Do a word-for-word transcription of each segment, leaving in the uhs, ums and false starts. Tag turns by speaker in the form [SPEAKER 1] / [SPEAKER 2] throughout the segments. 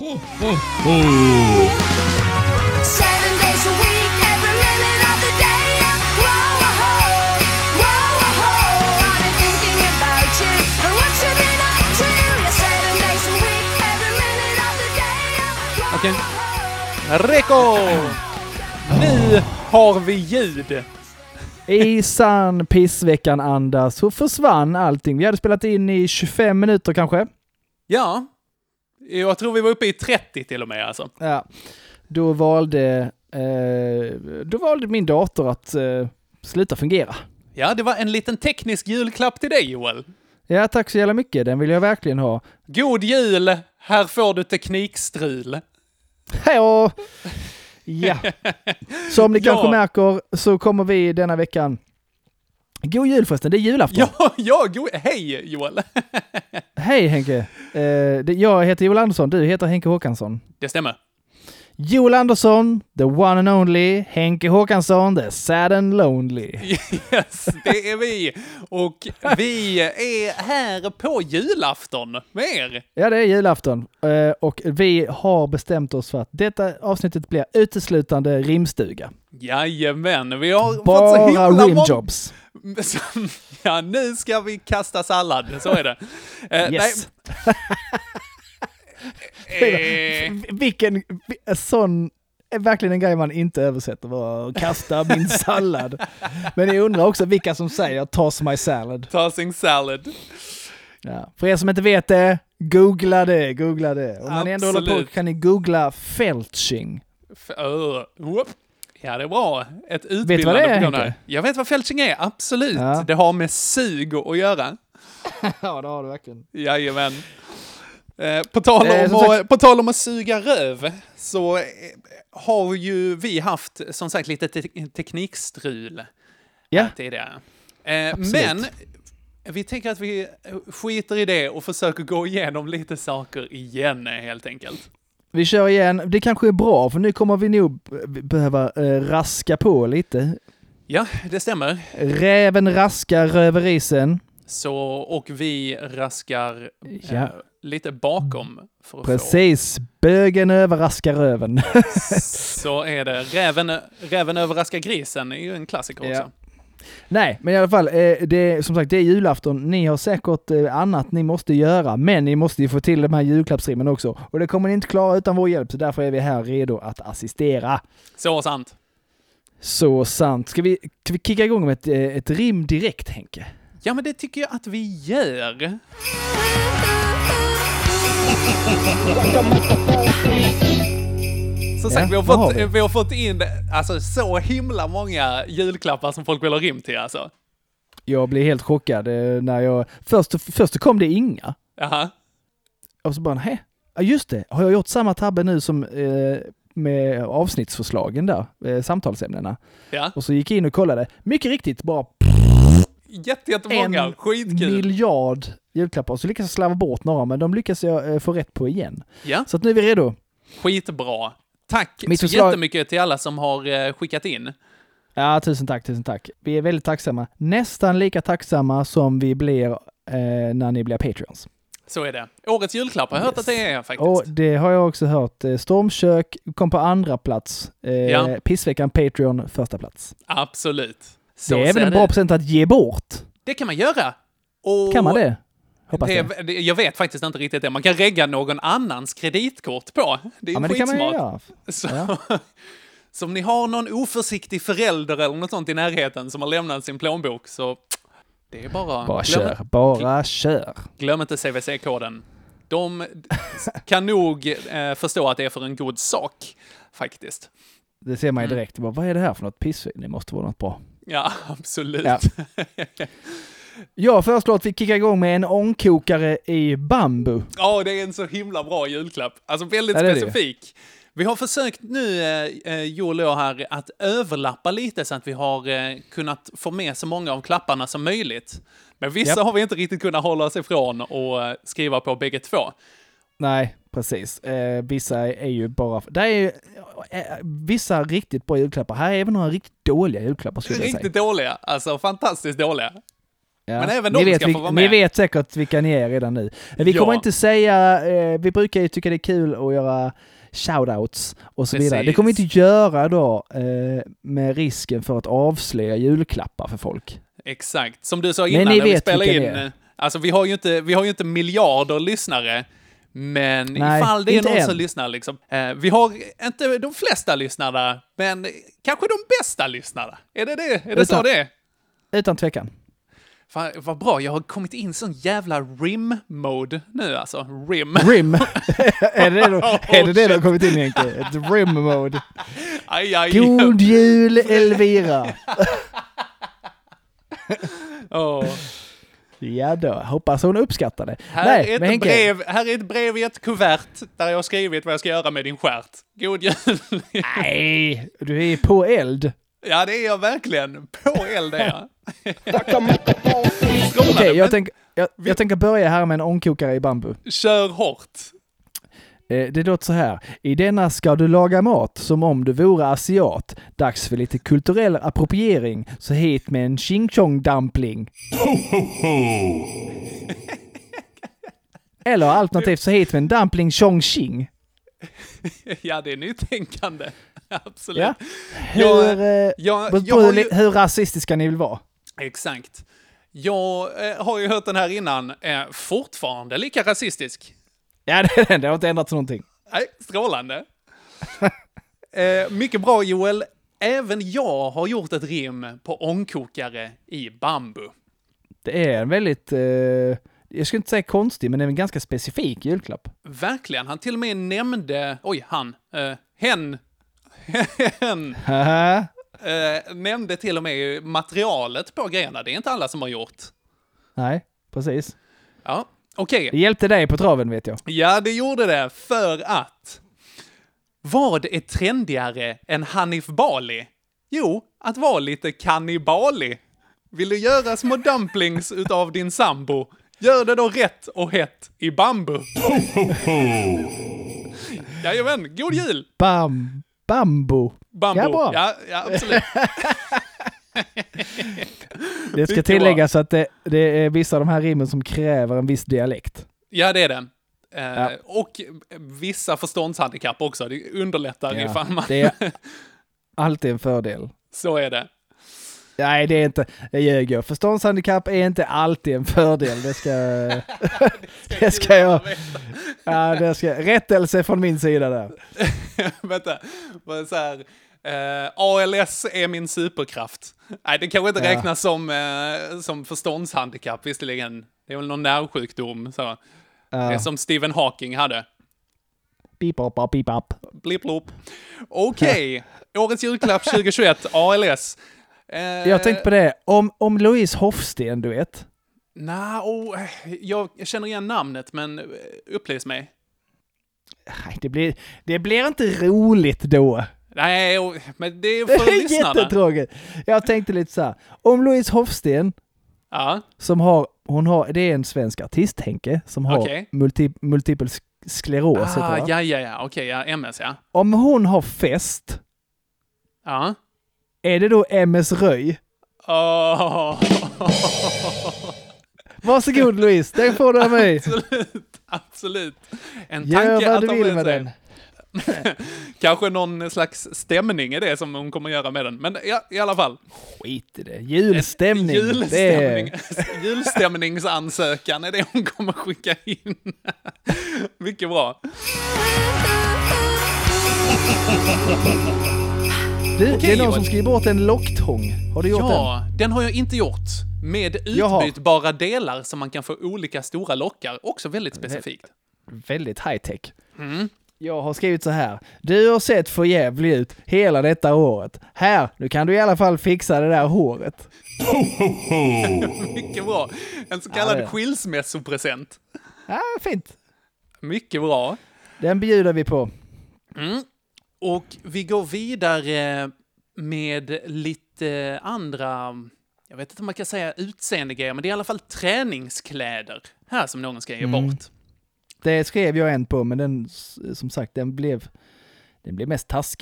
[SPEAKER 1] Oh, oh, oh.
[SPEAKER 2] Seven days a week, every minute of the day. Whoa, whoa, whoa, whoa. I've been thinking about you and what you've been up to. Yeah, seven days a week, every minute of the day.
[SPEAKER 3] Okej. Reko! Nu har vi ljud.
[SPEAKER 4] I sann pissveckan-anda så försvann allting. Vi hade spelat in i tjugofem minuter kanske.
[SPEAKER 3] Ja. Jag tror vi var uppe i trettio till och med alltså.
[SPEAKER 4] Ja. Då valde, eh, då valde min dator att eh, sluta fungera.
[SPEAKER 3] Ja, det var en liten teknisk julklapp till dig, Joel.
[SPEAKER 4] Ja, tack så jävla mycket. Den vill jag verkligen ha.
[SPEAKER 3] God jul! Här får du teknikstrul.
[SPEAKER 4] Hej! Ja. Som ni
[SPEAKER 3] Ja.
[SPEAKER 4] kanske märker så kommer vi denna veckan. God jul förresten, det är julafton.
[SPEAKER 3] Ja, ja, go- hej Joel.
[SPEAKER 4] Hej Henke. Eh, det, jag heter Joel Andersson, du heter Henke Håkansson.
[SPEAKER 3] Det stämmer.
[SPEAKER 4] Joel Andersson, the one and only. Henke Håkansson, the sad and lonely.
[SPEAKER 3] Yes, det är vi. Och vi är här på julafton med er.
[SPEAKER 4] Ja, det är julafton. Eh, och vi har bestämt oss för att detta avsnittet blir uteslutande rimstuga.
[SPEAKER 3] Jajamän, vi har fått så
[SPEAKER 4] Bara
[SPEAKER 3] himla många...
[SPEAKER 4] rimjobs.
[SPEAKER 3] Ja, nu ska vi kasta sallad, så är det. Eh,
[SPEAKER 4] Yes.
[SPEAKER 3] nej. Eh,
[SPEAKER 4] Vilken vi- sån är verkligen en grej man inte översätter. Bara kasta min sallad. Men jag undrar också vilka som säger toss my salad.
[SPEAKER 3] tossing salad.
[SPEAKER 4] Ja. För er som inte vet det, googla det, googla det. Om man ändå håller på
[SPEAKER 3] Absolut.
[SPEAKER 4] kan ni googla felching.
[SPEAKER 3] F- uh, whoop. Ja, det är bra. Ett
[SPEAKER 4] du vad
[SPEAKER 3] utbildande
[SPEAKER 4] det är,
[SPEAKER 3] program
[SPEAKER 4] Henke?
[SPEAKER 3] här. Jag vet vad felching är, absolut.
[SPEAKER 4] Ja.
[SPEAKER 3] Det har med sug att göra.
[SPEAKER 4] Ja, det har du verkligen.
[SPEAKER 3] Jajamän. Eh, på, tal
[SPEAKER 4] Eh,
[SPEAKER 3] om
[SPEAKER 4] som
[SPEAKER 3] att,
[SPEAKER 4] sagt-
[SPEAKER 3] på tal om att suga röv så eh, har ju vi haft som sagt lite te- teknikstrul
[SPEAKER 4] Ja.
[SPEAKER 3] här tidigare. Eh,
[SPEAKER 4] Absolut.
[SPEAKER 3] men vi tänker att vi skiter i det och försöker gå igenom lite saker igen helt enkelt.
[SPEAKER 4] Vi kör igen. Det kanske är bra för nu kommer vi nog b- behöva eh, raska på lite.
[SPEAKER 3] Ja, det stämmer.
[SPEAKER 4] Räven raskar röverisen.
[SPEAKER 3] Så, och vi raskar eh,
[SPEAKER 4] Ja.
[SPEAKER 3] lite bakom för att
[SPEAKER 4] Precis. Bögen överraskar röven.
[SPEAKER 3] få. Så är det. Räven, räven överraskar grisen är ju en klassiker
[SPEAKER 4] Ja.
[SPEAKER 3] också.
[SPEAKER 4] Nej, men i alla fall, eh, det, som sagt, det är julafton. Ni har säkert eh, annat ni måste göra, men ni måste ju få till de här julklappsrimmen också. Och det kommer ni inte klara utan vår hjälp, så därför är vi här redo att assistera.
[SPEAKER 3] Så sant.
[SPEAKER 4] Så sant. Ska vi, ska vi kicka igång med ett, eh, ett rim direkt, Henke?
[SPEAKER 3] Ja, men det tycker jag att vi gör. Som sagt,
[SPEAKER 4] Ja,
[SPEAKER 3] vi, har
[SPEAKER 4] vad har
[SPEAKER 3] fått,
[SPEAKER 4] vi?
[SPEAKER 3] vi har fått in alltså, så himla många julklappar som folk vill ha rim till. Alltså.
[SPEAKER 4] Jag blev helt chockad eh, när jag... Först, först kom det inga.
[SPEAKER 3] Jaha.
[SPEAKER 4] Och så bara, hej, ja, just det. Har jag gjort samma tabbe nu som eh, med avsnittsförslagen där, eh, samtalsämnena.
[SPEAKER 3] Ja.
[SPEAKER 4] Och så gick jag in och kollade. Mycket riktigt, bara
[SPEAKER 3] Jätte, jättemånga.
[SPEAKER 4] en
[SPEAKER 3] Skitkul.
[SPEAKER 4] miljard julklappar. Så lyckas jag slarva bort några, men de lyckas jag eh, få rätt på igen.
[SPEAKER 3] Ja,
[SPEAKER 4] Så att nu är vi redo.
[SPEAKER 3] skitbra. Tack
[SPEAKER 4] Mitt
[SPEAKER 3] så
[SPEAKER 4] förslag-
[SPEAKER 3] jättemycket till alla som har eh, skickat in.
[SPEAKER 4] Ja, tusen tack, tusen tack. Vi är väldigt tacksamma. Nästan lika tacksamma som vi blir eh, när ni blir Patreons.
[SPEAKER 3] Så är det. Årets julklapp har jag hört
[SPEAKER 4] Yes.
[SPEAKER 3] att det är faktiskt.
[SPEAKER 4] Och det har jag också hört. Eh, Stormkök kom på andra plats. Eh,
[SPEAKER 3] Ja.
[SPEAKER 4] Pissveckan Patreon första plats.
[SPEAKER 3] Absolut. Så
[SPEAKER 4] det är väl
[SPEAKER 3] ser
[SPEAKER 4] en bra present att ge bort?
[SPEAKER 3] Det kan man göra. Och
[SPEAKER 4] Kan man det? Hoppas det.
[SPEAKER 3] det, det. Jag vet faktiskt inte riktigt det. Man kan regga någon annans kreditkort på. Det är
[SPEAKER 4] Ja, men det kan man ju
[SPEAKER 3] skitsmart.
[SPEAKER 4] göra.
[SPEAKER 3] Så,
[SPEAKER 4] Ja.
[SPEAKER 3] så om ni har någon oförsiktig förälder eller något sånt i närheten som har lämnat sin plånbok så det är bara...
[SPEAKER 4] Bara
[SPEAKER 3] glöm,
[SPEAKER 4] kör, bara kör.
[SPEAKER 3] glöm inte C V C-koden. De kan nog eh, förstå att det är för en god sak, faktiskt.
[SPEAKER 4] Det ser man ju
[SPEAKER 3] Mm.
[SPEAKER 4] direkt. Bara, vad är det här för något piss? Det måste vara något bra.
[SPEAKER 3] Ja, absolut.
[SPEAKER 4] Ja. Jag föreslår att vi kickar igång med en ångkokare i bambu.
[SPEAKER 3] Ja, det är en så himla bra julklapp. Alltså väldigt
[SPEAKER 4] Ja, det är det.
[SPEAKER 3] specifik. Vi har försökt nu, eh, Joel och jag här, att överlappa lite så att vi har eh, kunnat få med så många av klapparna som möjligt. Men vissa
[SPEAKER 4] Japp.
[SPEAKER 3] har vi inte riktigt kunnat hålla oss ifrån och eh, skriva på bägge två.
[SPEAKER 4] Nej, precis. Eh, vissa är ju bara... Det är ju eh, vissa riktigt bra julklappar. Här är även några riktigt dåliga julklappar skulle jag säga.
[SPEAKER 3] Riktigt dåliga, alltså fantastiskt dåliga.
[SPEAKER 4] Ja.
[SPEAKER 3] Men även
[SPEAKER 4] ni
[SPEAKER 3] de
[SPEAKER 4] vet,
[SPEAKER 3] ska
[SPEAKER 4] vi,
[SPEAKER 3] få vara
[SPEAKER 4] ni
[SPEAKER 3] med.
[SPEAKER 4] vet säkert vilka ni är redan nu. Vi
[SPEAKER 3] Ja.
[SPEAKER 4] kommer inte säga, eh, vi brukar ju tycka det är kul att göra shoutouts och så
[SPEAKER 3] Precis.
[SPEAKER 4] vidare. Det kommer vi inte göra då eh, med risken för att avslöja julklappar för folk.
[SPEAKER 3] Exakt. Som du sa
[SPEAKER 4] Men
[SPEAKER 3] innan
[SPEAKER 4] ni
[SPEAKER 3] när vi
[SPEAKER 4] vet
[SPEAKER 3] spelade
[SPEAKER 4] vilka
[SPEAKER 3] in.
[SPEAKER 4] det är.
[SPEAKER 3] Alltså vi har ju inte, vi har ju inte miljarder lyssnare. Men
[SPEAKER 4] Nej,
[SPEAKER 3] ifall det är
[SPEAKER 4] inte
[SPEAKER 3] någon
[SPEAKER 4] än.
[SPEAKER 3] som lyssnar liksom. Eh, vi har inte de flesta lyssnare, men kanske de bästa lyssnarna. Är det det? Är det så
[SPEAKER 4] Utan-
[SPEAKER 3] det är?
[SPEAKER 4] Utan tvekan.
[SPEAKER 3] Fan, vad bra, jag har kommit in i sån jävla rim-mode nu alltså. Rim.
[SPEAKER 4] Rim. är det det du, är det, det du
[SPEAKER 3] shit.
[SPEAKER 4] har kommit in i Henke? Ett rim-mode.
[SPEAKER 3] Aj, aj.
[SPEAKER 4] God jul Elvira!
[SPEAKER 3] Åh.
[SPEAKER 4] Ja då, hoppas hon uppskattar det.
[SPEAKER 3] Här,
[SPEAKER 4] Nej,
[SPEAKER 3] är
[SPEAKER 4] men
[SPEAKER 3] ett
[SPEAKER 4] Henke,
[SPEAKER 3] brev, här är ett brev i ett kuvert där jag har skrivit vad jag ska göra med din stjärt. God jul.
[SPEAKER 4] nej, du är på eld.
[SPEAKER 3] Ja, det är jag verkligen. På eld är jag.
[SPEAKER 4] Okej, jag,
[SPEAKER 3] men
[SPEAKER 4] tänk, jag, jag tänker börja här med en ångkokare i bambu.
[SPEAKER 3] Kör hårt.
[SPEAKER 4] Eh, Det låter så här. I denna ska du laga mat som om du vore asiat. Dags för lite kulturell appropriering. Så hit med en ching chong dumpling. Eller alternativt så hit med en dumpling chong ching.
[SPEAKER 3] Ja, det är nytänkande. Absolut.
[SPEAKER 4] Ja. Hur,
[SPEAKER 3] Jag-
[SPEAKER 4] eh,
[SPEAKER 3] jag-
[SPEAKER 4] beror
[SPEAKER 3] jag
[SPEAKER 4] på
[SPEAKER 3] har
[SPEAKER 4] hur,
[SPEAKER 3] ju-
[SPEAKER 4] hur rasistiska ni vill vara.
[SPEAKER 3] Exakt. Jag eh, har ju hört den här innan. Eh, fortfarande lika rasistisk.
[SPEAKER 4] Ja, det, är den. Det har inte ändrats någonting.
[SPEAKER 3] Nej, strålande. eh, mycket bra, Joel. Även jag har gjort ett rim på ångkokare i bambu.
[SPEAKER 4] Det är en väldigt, eh, jag skulle inte säga konstig, men det är en ganska specifik julklapp.
[SPEAKER 3] Verkligen. Han till och med nämnde... Oj, han. Eh, hen. hen.
[SPEAKER 4] Haha.
[SPEAKER 3] Eh, nämnde till och med materialet på grejerna. Det är inte alla som har gjort.
[SPEAKER 4] Nej, precis.
[SPEAKER 3] Ja, okej.
[SPEAKER 4] Det hjälpte dig på traven, vet jag.
[SPEAKER 3] Ja, det gjorde det. För att... Vad är trendigare än Hanif Bali? Jo, att vara lite kannibali. Vill du göra små dumplings utav din sambo? Gör det då rätt och hett i bambu. Jajamän, god jul!
[SPEAKER 4] Bam, bambu.
[SPEAKER 3] Bambu.
[SPEAKER 4] Ja, bra.
[SPEAKER 3] Ja, ja, absolut.
[SPEAKER 4] Det ska
[SPEAKER 3] Mycket
[SPEAKER 4] tilläggas att det, det är vissa av de här rimmen som kräver en viss dialekt.
[SPEAKER 3] Ja, det är det. Eh,
[SPEAKER 4] Ja.
[SPEAKER 3] Och vissa förståndshandikapp också. Det underlättar
[SPEAKER 4] Ja,
[SPEAKER 3] ifall man...
[SPEAKER 4] det är alltid en fördel.
[SPEAKER 3] Så är det.
[SPEAKER 4] Nej, det är inte, jag ljög. Förståndshandikapp är inte alltid en fördel. Det ska, det ska jag, ja, det ska, rättelse från min sida där.
[SPEAKER 3] Vänta, vad så här, eh, A L S är min superkraft. Nej, det kanske inte
[SPEAKER 4] Ja.
[SPEAKER 3] räknas som, eh, som förståndshandikapp, visserligen. Det är väl någon nervsjukdom. Så. Det är
[SPEAKER 4] Ja.
[SPEAKER 3] som Stephen Hawking hade.
[SPEAKER 4] Pipop, pipop.
[SPEAKER 3] Blipp, lopp. Okej, årets julklapp tjugohundratjugoett, A L S. Eh,
[SPEAKER 4] Jag tänkte på det, om, om Louise Hofsten, du vet.
[SPEAKER 3] Nej, oh, jag känner igen namnet, men eh, upplys mig.
[SPEAKER 4] Nej, det blir, det blir inte roligt då.
[SPEAKER 3] Nej, oh, men det är
[SPEAKER 4] Det
[SPEAKER 3] för
[SPEAKER 4] är
[SPEAKER 3] lyssnarna.
[SPEAKER 4] jättetråkigt. Jag tänkte lite så här, om Louise Hofsten,
[SPEAKER 3] Ja,
[SPEAKER 4] som har, hon har, det är en svensk artist, Henke, som har
[SPEAKER 3] Okej.
[SPEAKER 4] multi, multipel sk- skleros. heter
[SPEAKER 3] ah,
[SPEAKER 4] det, va?
[SPEAKER 3] ja, ja, ja, okej, ja, M S, ja.
[SPEAKER 4] Om hon har fest,
[SPEAKER 3] Ja.
[SPEAKER 4] är det då M S Röj?
[SPEAKER 3] Oh.
[SPEAKER 4] Varsågod Louise, den får du av mig.
[SPEAKER 3] Absolut, absolut. En
[SPEAKER 4] Gör
[SPEAKER 3] tanke
[SPEAKER 4] vad
[SPEAKER 3] att
[SPEAKER 4] du
[SPEAKER 3] ta
[SPEAKER 4] vill med
[SPEAKER 3] sig.
[SPEAKER 4] den.
[SPEAKER 3] Kanske någon slags stämning är det som hon kommer göra med den. Men ja, i alla fall.
[SPEAKER 4] Skit i det. Julstämning.
[SPEAKER 3] Julstämning.
[SPEAKER 4] Det är...
[SPEAKER 3] Julstämningsansökan är det hon kommer skicka in. Mycket bra.
[SPEAKER 4] Du, det
[SPEAKER 3] Okej,
[SPEAKER 4] är någon
[SPEAKER 3] Joel.
[SPEAKER 4] som skriver bort en locktång. Har du gjort
[SPEAKER 3] Ja, den har jag inte gjort. Med
[SPEAKER 4] Jaha.
[SPEAKER 3] utbytbara delar som man kan få olika stora lockar. Också väldigt specifikt.
[SPEAKER 4] den? Väldigt high tech.
[SPEAKER 3] Mm.
[SPEAKER 4] Jag har skrivit så här. Du har sett för jävlig ut hela detta året. Här, nu kan du i alla fall fixa det där håret.
[SPEAKER 3] Mycket bra. En så
[SPEAKER 4] Ja,
[SPEAKER 3] kallad
[SPEAKER 4] det är.
[SPEAKER 3] skilsmässopresent.
[SPEAKER 4] Ja, fint.
[SPEAKER 3] Mycket bra.
[SPEAKER 4] Den bjuder vi på.
[SPEAKER 3] Mm. Och vi går vidare med lite andra, jag vet inte om man kan säga utseendegrejer, men det är i alla fall träningskläder här som någon ska ge
[SPEAKER 4] Mm.
[SPEAKER 3] bort.
[SPEAKER 4] Det skrev jag en på, men den, som sagt, den blev, den blev mest taskig.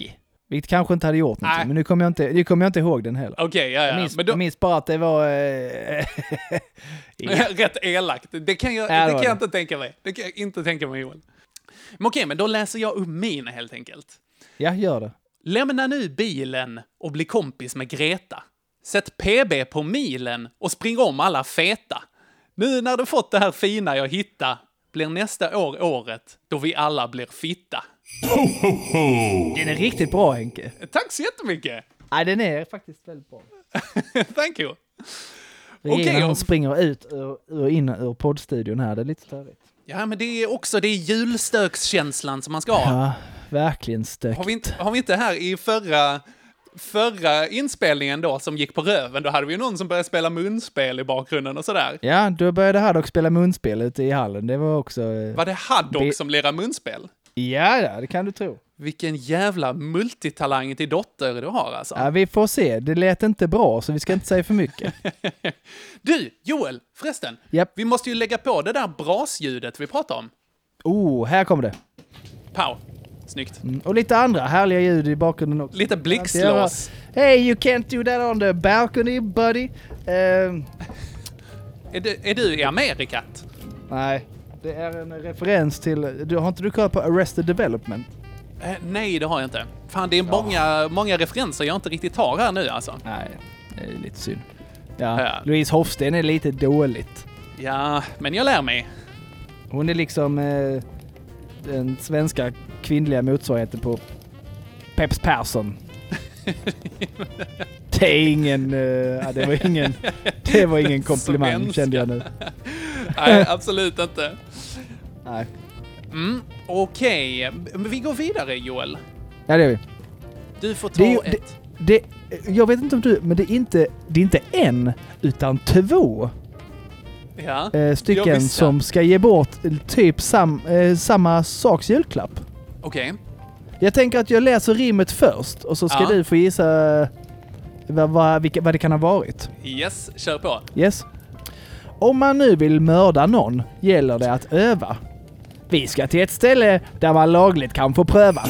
[SPEAKER 4] Vilket kanske inte hade gjort någonting,
[SPEAKER 3] Nej.
[SPEAKER 4] men nu kommer jag inte, nu kommer jag inte ihåg den heller.
[SPEAKER 3] Okej, okay, ja, ja.
[SPEAKER 4] Jag minns,
[SPEAKER 3] Men då,
[SPEAKER 4] jag minns bara att det var... Eh, ja.
[SPEAKER 3] rätt elakt. Det kan jag,
[SPEAKER 4] Ja,
[SPEAKER 3] det
[SPEAKER 4] det
[SPEAKER 3] kan
[SPEAKER 4] var
[SPEAKER 3] jag
[SPEAKER 4] det.
[SPEAKER 3] inte tänka mig. Det kan jag inte tänka mig, Joel. Men okej, men då läser jag upp min helt enkelt.
[SPEAKER 4] ja, gör det.
[SPEAKER 3] Lämna nu bilen och bli kompis med Greta. Sätt P B på milen och spring om alla feta. Nu när du fått det här fina jag hitta blir nästa år året då vi alla blir fitta.
[SPEAKER 4] Den är riktigt bra, Henke.
[SPEAKER 3] Tack så jättemycket!
[SPEAKER 4] Nej, den är faktiskt väldigt bra.
[SPEAKER 3] Thank you!
[SPEAKER 4] Regina,
[SPEAKER 3] Okej,
[SPEAKER 4] hon
[SPEAKER 3] och-
[SPEAKER 4] springer ut ur, ur in ur poddstudion här, det är lite störigt.
[SPEAKER 3] Ja, men det är också det är julstökskänslan som man ska ha.
[SPEAKER 4] Ja, verkligen stökt.
[SPEAKER 3] Har vi, inte, har vi inte här i förra, förra inspelningen då som gick på röven, då hade vi ju någon som började spela munspel i bakgrunden och sådär.
[SPEAKER 4] Ja, då började Haddock spela munspel ute i hallen. Det var också... eh,
[SPEAKER 3] Var det Haddock
[SPEAKER 4] Be-
[SPEAKER 3] som lirade munspel?
[SPEAKER 4] Ja, ja, det kan du tro.
[SPEAKER 3] Vilken jävla multitalang till dotter du har alltså.
[SPEAKER 4] Ja, vi får se. Det lät inte bra, så vi ska inte säga för mycket.
[SPEAKER 3] Du, Joel, förresten.
[SPEAKER 4] Japp.
[SPEAKER 3] Vi måste ju lägga på det där brasljudet vi pratade om.
[SPEAKER 4] Oh, här kommer det.
[SPEAKER 3] Pow. Snyggt.
[SPEAKER 4] Mm, och lite andra härliga ljud i bakgrunden också.
[SPEAKER 3] Lite blixtlås.
[SPEAKER 4] Hey, you can't do that on the balcony, buddy. Ehm,
[SPEAKER 3] Är du, är du i Amerikat?
[SPEAKER 4] nej, det är en referens till... Du, har inte du kollat på Arrested Development?
[SPEAKER 3] Eh, nej, det har jag inte. Fan, det är många, många referenser jag inte riktigt har här nu alltså.
[SPEAKER 4] Nej, det är lite synd. Ja,
[SPEAKER 3] Ja.
[SPEAKER 4] Louise Hofsten är lite dåligt.
[SPEAKER 3] Ja, men jag lär mig.
[SPEAKER 4] Hon är liksom eh, den svenska kvinnliga motsvarigheten på Peps Persson. Det är ingen... Eh, ja, det var ingen... Det var ingen komplimang,
[SPEAKER 3] Svenska.
[SPEAKER 4] kände jag nu.
[SPEAKER 3] Nej, absolut inte.
[SPEAKER 4] Nej.
[SPEAKER 3] Mm, okej. Men vi går vidare, Joel.
[SPEAKER 4] Ja, det är vi.
[SPEAKER 3] Du får ta
[SPEAKER 4] Det är ju-
[SPEAKER 3] ett.
[SPEAKER 4] Det, jag vet inte om du... Men det är inte, det är inte en, utan två
[SPEAKER 3] Ja.
[SPEAKER 4] eh,
[SPEAKER 3] Jag
[SPEAKER 4] stycken
[SPEAKER 3] visste.
[SPEAKER 4] som ska ge bort typ sam, eh, samma saks julklapp.
[SPEAKER 3] Okej.
[SPEAKER 4] Jag tänker att jag läser rimmet först och så ska
[SPEAKER 3] Ja.
[SPEAKER 4] du få gissa vad, vad, vilka, vad det kan ha varit.
[SPEAKER 3] Yes, kör på.
[SPEAKER 4] Yes. Om man nu vill mörda någon gäller det att öva. Vi ska till ett ställe där man lagligt kan få pröva.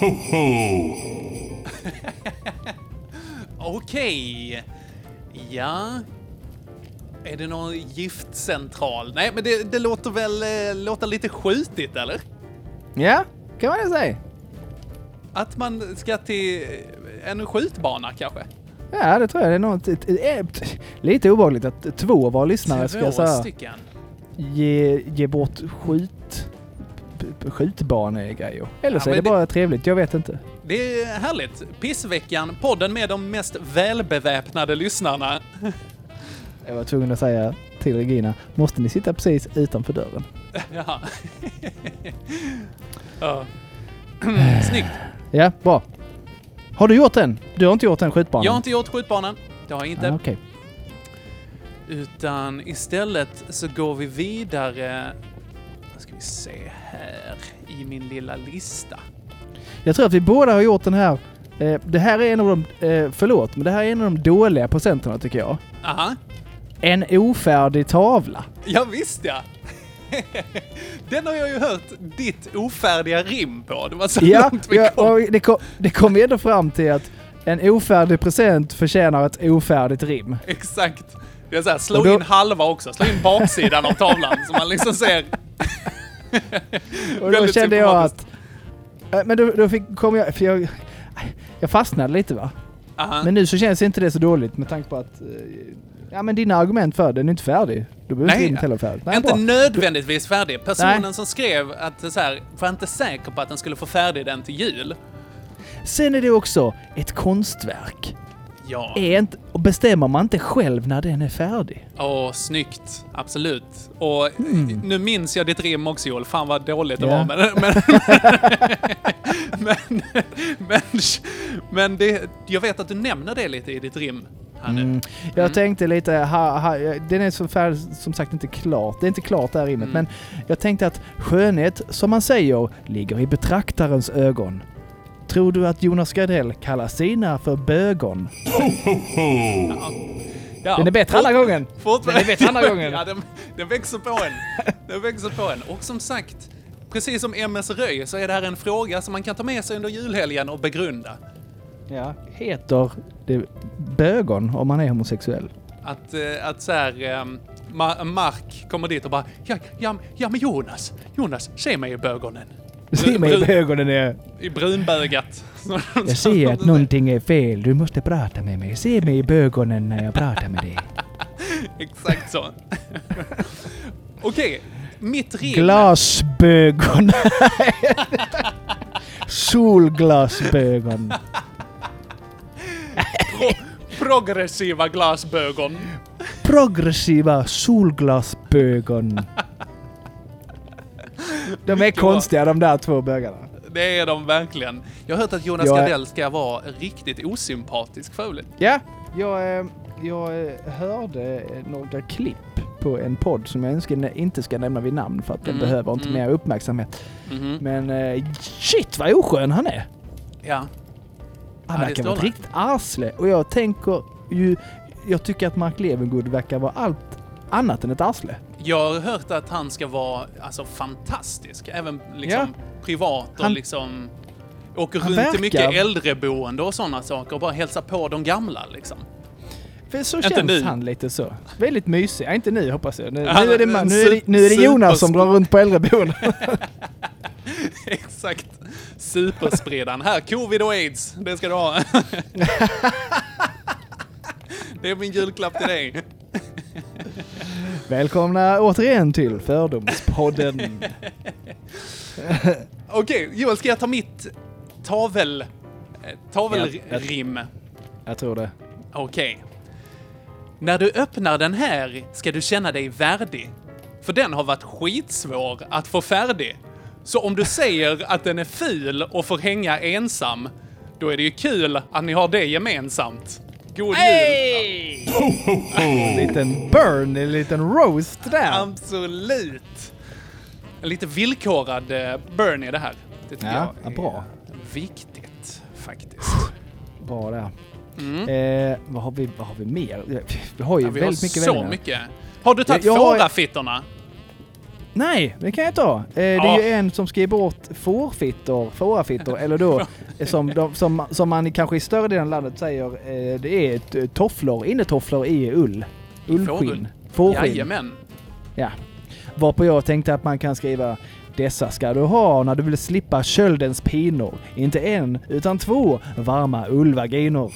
[SPEAKER 3] Okej. Ja. Är det någon giftcentral? Nej, men det, det låter väl eh, låter lite skjutigt, eller?
[SPEAKER 4] Ja, kan man det säga.
[SPEAKER 3] Att man ska till en skjutbana, kanske?
[SPEAKER 4] Ja, det tror jag. Det är något, ett, ett, ett, lite obehagligt att två av våra lyssnare ska
[SPEAKER 3] Två
[SPEAKER 4] så här,
[SPEAKER 3] stycken.
[SPEAKER 4] ge, ge bort skjut, skjutbanegrejer. Eller
[SPEAKER 3] Ja,
[SPEAKER 4] så är
[SPEAKER 3] men
[SPEAKER 4] det
[SPEAKER 3] det-
[SPEAKER 4] bara trevligt, jag vet inte.
[SPEAKER 3] Det är härligt. Pissveckan, podden med de mest välbeväpnade lyssnarna.
[SPEAKER 4] Jag var tvungen att säga till Regina, måste ni sitta precis utanför dörren?
[SPEAKER 3] Ja. Ja. Snyggt.
[SPEAKER 4] Ja, bra. Har du gjort den? Du har inte gjort den skjutbanan?
[SPEAKER 3] Jag har inte gjort skjutbanan. Det har jag inte.
[SPEAKER 4] Ah, okej.
[SPEAKER 3] Utan istället så går vi vidare. Vad ska vi se här i min lilla lista.
[SPEAKER 4] Jag tror att vi båda har gjort den här. Eh, det här är en av de, eh, förlåt, men det här är en av de dåliga presenterna tycker jag.
[SPEAKER 3] Aha.
[SPEAKER 4] En ofärdig tavla.
[SPEAKER 3] Ja, visst ja. Den har jag ju hört ditt ofärdiga rim på. Det var så
[SPEAKER 4] Ja,
[SPEAKER 3] långt vi
[SPEAKER 4] ja
[SPEAKER 3] kom.
[SPEAKER 4] och det kom, det kom ändå fram till att en ofärdig present förtjänar ett ofärdigt rim.
[SPEAKER 3] Exakt. Det är så här, slå
[SPEAKER 4] Och då-
[SPEAKER 3] in halva också. Slå in baksidan av tavlan så man liksom ser.
[SPEAKER 4] Och då
[SPEAKER 3] Väldigt
[SPEAKER 4] kände jag
[SPEAKER 3] sympatiskt.
[SPEAKER 4] att... äh, Men då, då fick, kom jag... För jag, jag fastnade lite va?
[SPEAKER 3] Aha.
[SPEAKER 4] Men nu så känns inte det så dåligt med tanke på att... eh, Ja men dina argument för den är inte färdig. Då behöver
[SPEAKER 3] Nej,
[SPEAKER 4] inte rimmet heller färdigt. Nej,
[SPEAKER 3] inte
[SPEAKER 4] bra.
[SPEAKER 3] nödvändigtvis färdig. Personen
[SPEAKER 4] Nej.
[SPEAKER 3] som skrev att så här, var inte säker på att den skulle få färdig den till jul.
[SPEAKER 4] Sen är det också ett konstverk.
[SPEAKER 3] Ja.
[SPEAKER 4] Är inte, och bestämmer man inte själv när den är färdig?
[SPEAKER 3] Åh, snyggt. Absolut. Och
[SPEAKER 4] Mm.
[SPEAKER 3] nu minns jag ditt rim också, Joel. Fan vad dåligt det
[SPEAKER 4] Ja.
[SPEAKER 3] var. Men, men, men, men, men det, jag vet att du nämner det lite i ditt rim här nu.
[SPEAKER 4] Mm. Jag
[SPEAKER 3] Mm.
[SPEAKER 4] tänkte lite, ha, ha, den är så färdig, som sagt inte klart. Det är inte klart det här rimmet.
[SPEAKER 3] Mm.
[SPEAKER 4] Men jag tänkte att skönhet, som man säger, ligger i betraktarens ögon. Tror du att Jonas Gardell kallar sina för bögon?
[SPEAKER 3] Ja,
[SPEAKER 4] Den är bättre
[SPEAKER 3] fort-
[SPEAKER 4] andra gången.
[SPEAKER 3] Fort,
[SPEAKER 4] Den är bättre andra gången.
[SPEAKER 3] Ja, den, den växer på en. Den växer på en. Och som sagt, precis som M S Röj så är det här en fråga som man kan ta med sig under julhelgen och begrunda.
[SPEAKER 4] Ja, heter det bögon om man är homosexuell?
[SPEAKER 3] Att, eh, att så här, eh, Ma- Mark kommer dit och bara ja, ja, ja men Jonas, Jonas, se mig i bögonen.
[SPEAKER 4] Se mig i bögonen är...
[SPEAKER 3] I brunbögat.
[SPEAKER 4] Jag ser att någonting är fel, du måste prata med mig. Se mig i bögonen när jag pratar med dig.
[SPEAKER 3] Exakt så. Okej, mitt rim.
[SPEAKER 4] Glasbögon. Solglasbögon.
[SPEAKER 3] Pro- progressiva glasbögon.
[SPEAKER 4] Progressiva solglasbögon. De är konstiga de där två bögarna.
[SPEAKER 3] Det är de verkligen. Jag har hört att Jonas
[SPEAKER 4] Jag är-
[SPEAKER 3] Gardell ska vara riktigt osympatisk förut.
[SPEAKER 4] Ja, jag, eh, jag eh, hörde några klipp på en podd som jag önskar inte ska nämna vid namn för att den
[SPEAKER 3] Mm,
[SPEAKER 4] behöver inte
[SPEAKER 3] mm.
[SPEAKER 4] mer uppmärksamhet.
[SPEAKER 3] Mhm.
[SPEAKER 4] Men eh, shit vad oskön han är.
[SPEAKER 3] Ja.
[SPEAKER 4] Han
[SPEAKER 3] Ja, det
[SPEAKER 4] verkar
[SPEAKER 3] står
[SPEAKER 4] vara ett
[SPEAKER 3] det.
[SPEAKER 4] riktigt arsle. Och jag tänker ju, jag tycker att Mark Levengood verkar vara allt annat än ett arsle.
[SPEAKER 3] Jag har hört att han ska vara alltså fantastisk, även liksom privat och
[SPEAKER 4] Han-
[SPEAKER 3] liksom åker
[SPEAKER 4] han
[SPEAKER 3] runt till mycket
[SPEAKER 4] verkar-
[SPEAKER 3] äldreboende och sådana saker och bara hälsar på de gamla liksom.
[SPEAKER 4] För så
[SPEAKER 3] Inte
[SPEAKER 4] känns
[SPEAKER 3] nu.
[SPEAKER 4] han lite så. Väldigt mysig. Ja, inte nu hoppas jag. Nu,
[SPEAKER 3] Han-
[SPEAKER 4] nu, är, det, man, nu, är,
[SPEAKER 3] su-
[SPEAKER 4] det, nu är det Jonas som
[SPEAKER 3] supersmart.
[SPEAKER 4] drar runt på äldreboende.
[SPEAKER 3] Exakt. Superspridaren. Här, covid och aids. Det ska du ha. Det är min julklapp till dig.
[SPEAKER 4] Välkomna återigen till Fördomspodden.
[SPEAKER 3] Okej, Joel, ska jag ta mitt tavel... eh, tavelrim?
[SPEAKER 4] Jag tror det.
[SPEAKER 3] Okej. När du öppnar den här ska du känna dig värdig. För den har varit skitsvår att få färdig. Så om du säger att den är ful och får hänga ensam, då är det ju kul att ni har det gemensamt. God jul!
[SPEAKER 4] En liten burn, en liten roast där.
[SPEAKER 3] Absolut! En lite villkorad eh, burn i det här. Det tycker
[SPEAKER 4] Ja,
[SPEAKER 3] jag
[SPEAKER 4] ja, bra.
[SPEAKER 3] är viktigt, faktiskt.
[SPEAKER 4] Bra där.
[SPEAKER 3] Mm.
[SPEAKER 4] Eh, vad, har vi, vad har vi mer? Vi har ju
[SPEAKER 3] Ja, vi
[SPEAKER 4] väldigt
[SPEAKER 3] har
[SPEAKER 4] mycket
[SPEAKER 3] så
[SPEAKER 4] vänner.
[SPEAKER 3] mycket. Har du tagit
[SPEAKER 4] Jag- jag har-
[SPEAKER 3] fårafittorna?
[SPEAKER 4] Nej, det kan jag inte ha. Eh, det är
[SPEAKER 3] Ja.
[SPEAKER 4] ju en som skriver bort fårfittor, fårafittor, eller då som, de, som, som man kanske i större delen av landet säger, eh, det är ett, eh, tofflor, innetofflor i ull. Ullskinn.
[SPEAKER 3] Fårull.
[SPEAKER 4] Fårskinn.
[SPEAKER 3] Jajamän.
[SPEAKER 4] Ja. Varpå jag tänkte att man kan skriva dessa ska du ha när du vill slippa köldens pinor. Inte en, utan två varma ullvaginor.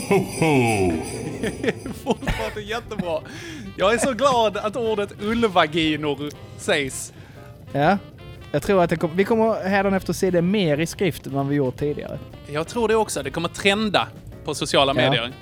[SPEAKER 3] Fortfarande jättebra. Jag är så glad att ordet ullvaginor sägs.
[SPEAKER 4] Ja. Jag tror att det kom, vi kommer hädanefter se det mer i skrift än vad vi gjort tidigare.
[SPEAKER 3] Jag tror det också. Det kommer trenda på sociala
[SPEAKER 4] Ja.
[SPEAKER 3] medier.